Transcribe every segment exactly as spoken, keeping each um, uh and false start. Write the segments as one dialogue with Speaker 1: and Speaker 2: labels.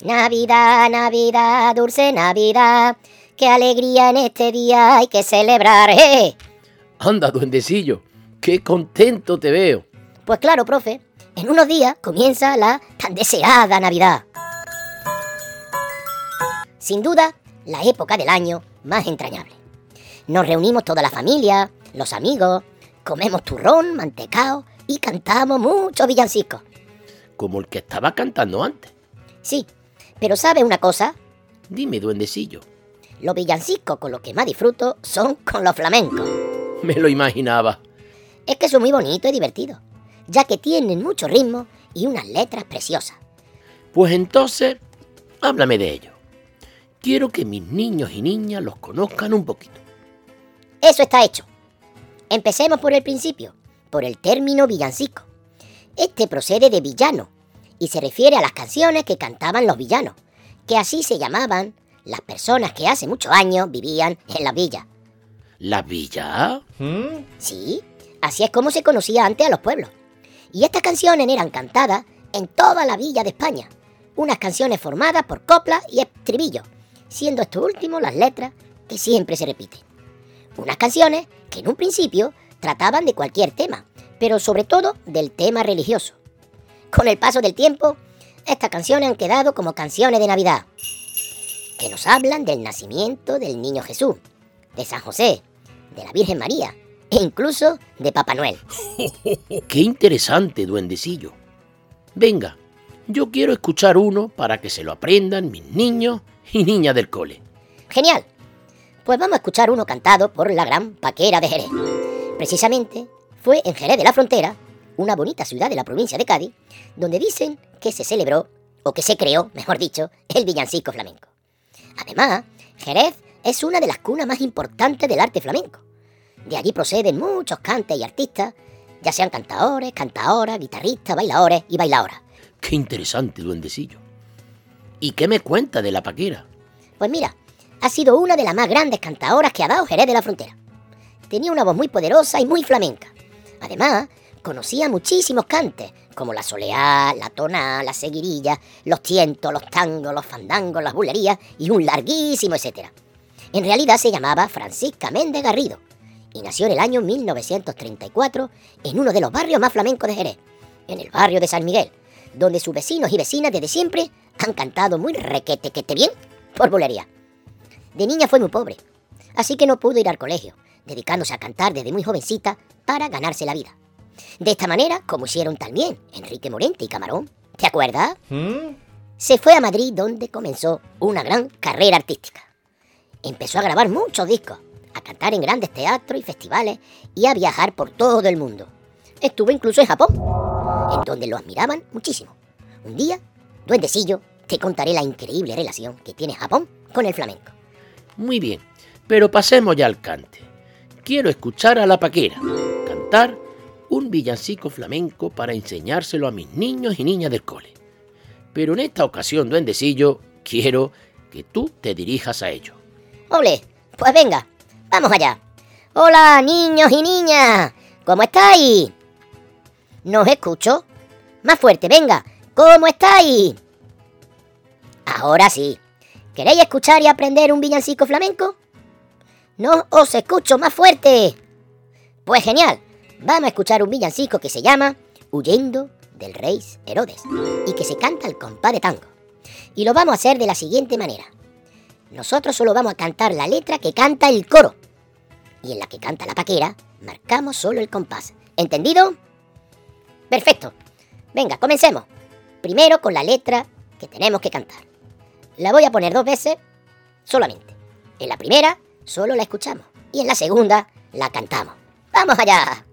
Speaker 1: Navidad, Navidad, dulce Navidad, qué alegría en este día hay que celebrar. ¡Eh!
Speaker 2: Anda, duendecillo, qué contento te veo.
Speaker 1: Pues claro, profe, en unos días comienza la tan deseada Navidad. Sin duda, la época del año más entrañable. Nos reunimos toda la familia, los amigos, comemos turrón, mantecao y cantamos muchos villancicos.
Speaker 2: Como el que estaba cantando antes.
Speaker 1: Sí, pero ¿sabes una cosa?
Speaker 2: Dime, duendecillo.
Speaker 1: Los villancicos con los que más disfruto son con los flamencos.
Speaker 2: Me lo imaginaba.
Speaker 1: Es que son muy bonitos y divertidos, ya que tienen mucho ritmo y unas letras preciosas.
Speaker 2: Pues entonces, háblame de ellos. Quiero que mis niños y niñas los conozcan un poquito.
Speaker 1: Eso está hecho. Empecemos por el principio, por el término villancico. Este procede de villano y se refiere a las canciones que cantaban los villanos, que así se llamaban las personas que hace muchos años vivían en las villas.
Speaker 2: ¿Las villas?
Speaker 1: ¿Mm? Sí, así es como se conocía antes a los pueblos. Y estas canciones eran cantadas en toda la villa de España, unas canciones formadas por coplas y estribillos, siendo estos últimos las letras que siempre se repiten. Unas canciones que en un principio trataban de cualquier tema, pero sobre todo del tema religioso. Con el paso del tiempo, estas canciones han quedado como canciones de Navidad, que nos hablan del nacimiento del niño Jesús, de San José, de la Virgen María e incluso de Papá Noel.
Speaker 2: ¡Qué interesante, duendecillo! Venga, yo quiero escuchar uno para que se lo aprendan mis niños y niñas del cole.
Speaker 1: ¡Genial! Pues vamos a escuchar uno cantado por la gran Paquera de Jerez. Precisamente fue en Jerez de la Frontera, una bonita ciudad de la provincia de Cádiz, donde dicen que se celebró, o que se creó, mejor dicho, el villancico flamenco. Además, Jerez es una de las cunas más importantes del arte flamenco. De allí proceden muchos cantes y artistas, ya sean cantadores, cantadoras, guitarristas, bailadores y bailadoras.
Speaker 2: ¡Qué interesante, duendecillo! ¿Y qué me cuenta de la Paquera?
Speaker 1: Pues mira, ha sido una de las más grandes cantadoras que ha dado Jerez de la Frontera. Tenía una voz muy poderosa y muy flamenca. Además, conocía muchísimos cantes, como la soleá, la toná, la seguirilla, los tientos, los tangos, los fandangos, las bulerías y un larguísimo etcétera. En realidad se llamaba Francisca Méndez Garrido y nació en el año mil novecientos treinta y cuatro en uno de los barrios más flamencos de Jerez, en el barrio de San Miguel, donde sus vecinos y vecinas desde siempre han cantado muy requete que te bien por bulería. De niña fue muy pobre, así que no pudo ir al colegio, dedicándose a cantar desde muy jovencita para ganarse la vida. De esta manera, como hicieron también Enrique Morente y Camarón, ¿te acuerdas? ¿Mm? Se fue a Madrid, donde comenzó una gran carrera artística. Empezó a grabar muchos discos, a cantar en grandes teatros y festivales y a viajar por todo el mundo. Estuvo incluso en Japón, en donde lo admiraban muchísimo. Un día, duendecillo, te contaré la increíble relación que tiene Japón con el flamenco.
Speaker 2: Muy bien, pero pasemos ya al cante. Quiero escuchar a la Paquera cantar un villancico flamenco para enseñárselo a mis niños y niñas del cole. Pero en esta ocasión, duendecillo, quiero que tú te dirijas a ellos.
Speaker 1: ¡Ole! Pues venga, vamos allá. ¡Hola, niños y niñas! ¿Cómo estáis? ¿No os escucho? Más fuerte, venga. ¿Cómo estáis? Ahora sí. ¿Queréis escuchar y aprender un villancico flamenco? No os escucho, más fuerte. Pues genial. Vamos a escuchar un villancico que se llama Huyendo del Rey Herodes y que se canta al compás de tango. Y lo vamos a hacer de la siguiente manera. Nosotros solo vamos a cantar la letra que canta el coro. Y en la que canta la Paquera, marcamos solo el compás. ¿Entendido? Perfecto. Venga, comencemos. Primero con la letra que tenemos que cantar. La voy a poner dos veces solamente. En la primera, solo la escuchamos. Y en la segunda, la cantamos. ¡Vamos allá!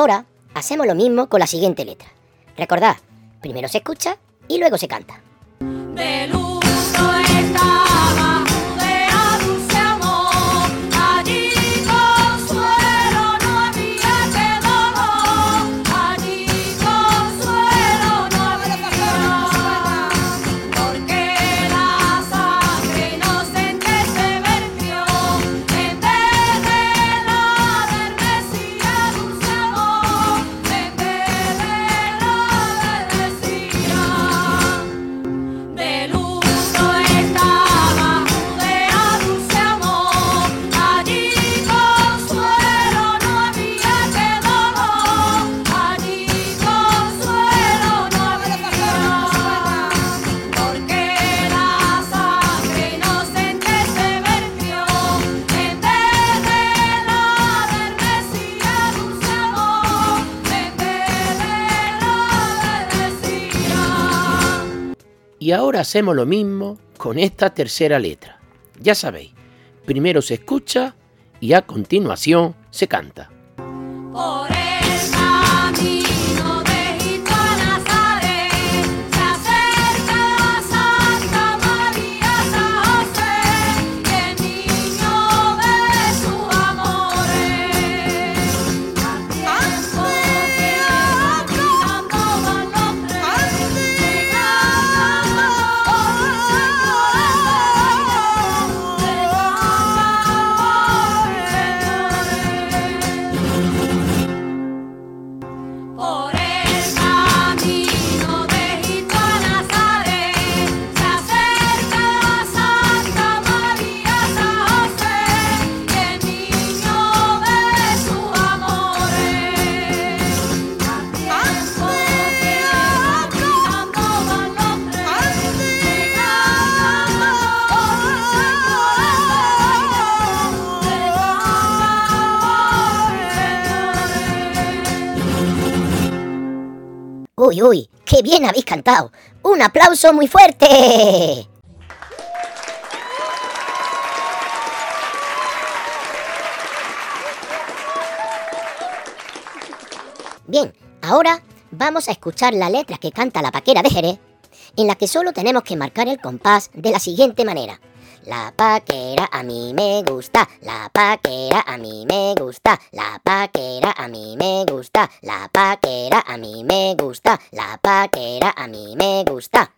Speaker 1: ahora hacemos lo mismo con la siguiente letra. Recordad, primero se escucha y luego se canta.
Speaker 3: De luto estaba, de dulce amor, allí consuelo no había que dolor, allí consuelo no había, porque la sangre inocente se vertió, en vez de la del Mesías dulce amor, en vez de la del Mesías. De luto estaba, Judea dulce amor, allí consuelo no había que dolor, allí consuelo no había, porque la sangre inocente se vertió, en vez de la del Mesías dulce amor, en vez de la del Mesías.
Speaker 2: Y ahora hacemos lo mismo con esta tercera letra. Ya sabéis, primero se escucha y a continuación se canta.
Speaker 3: Por el camino de Egipto a Nazaret se acerca Santa María, San José, y el niño de sus amores. Al tiempo que caminando van los tres, llegando por el Por el camino de Egipto a Nazaret se acerca Santa María, San José, y el niño de sus amores. Al tiempo que caminando van los tres, llegando por el
Speaker 1: ¡Uy, uy! ¡Qué bien habéis cantado! ¡Un aplauso muy fuerte! Bien, ahora vamos a escuchar la letra que canta la Paquera de Jerez, en la que solo tenemos que marcar el compás de la siguiente manera. La paquera a mí me gusta, la paquera a mí me gusta, la paquera a mí me gusta, la paquera a mí me gusta, la paquera a mí me gusta.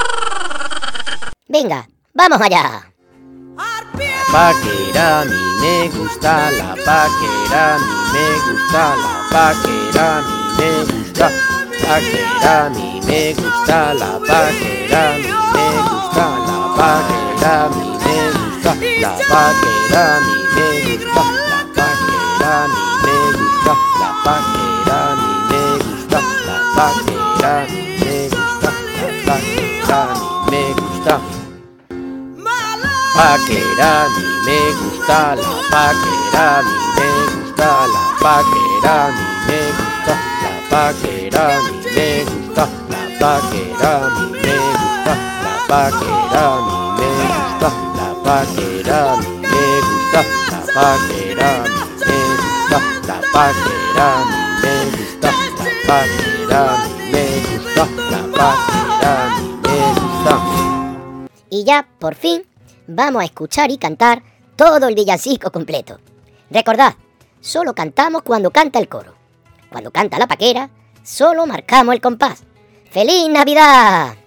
Speaker 1: Venga, vamos allá.
Speaker 2: La paquera a mí me gusta, la paquera a mí me gusta, la paquera a mí me gusta, paquera a mí me gusta, la paquera a mí me gusta, la paquera a mí me gusta, la paquera a mí me gusta, la paquera a mí me gusta, la paquera a mí me gusta, la paquera a mí me gusta, la paquera a mí me gusta. Paquera a mí me gusta, la paquera a mí me gusta, la paquera a mí me gusta, la paquera a mí me gusta, la paquera a mí me gusta, la paquera a mí me gusta, la paquera a mí me gusta, la paquera a mí me gusta, la paquera a mí me gusta, la paquera a mí me gusta, la paquera a mí me gusta.
Speaker 1: Y ya, por fin, vamos a escuchar y cantar todo el villancico completo. Recordad, solo cantamos cuando canta el coro. Cuando canta la Paquera, solo marcamos el compás. ¡Feliz Navidad!